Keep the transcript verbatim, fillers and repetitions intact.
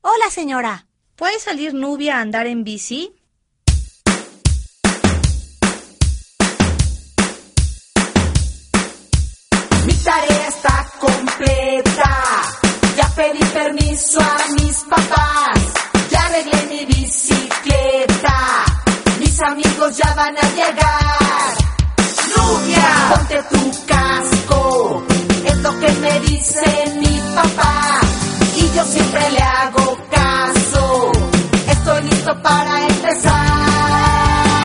Hola, señora. ¿Puede salir Nubia a andar en bici? Mi tarea está completa. Ya pedí permiso a mis papás. Ya arreglé mi bicicleta. Mis amigos ya van a llegar. Nubia, ponte tu casco. Es lo que me dice mi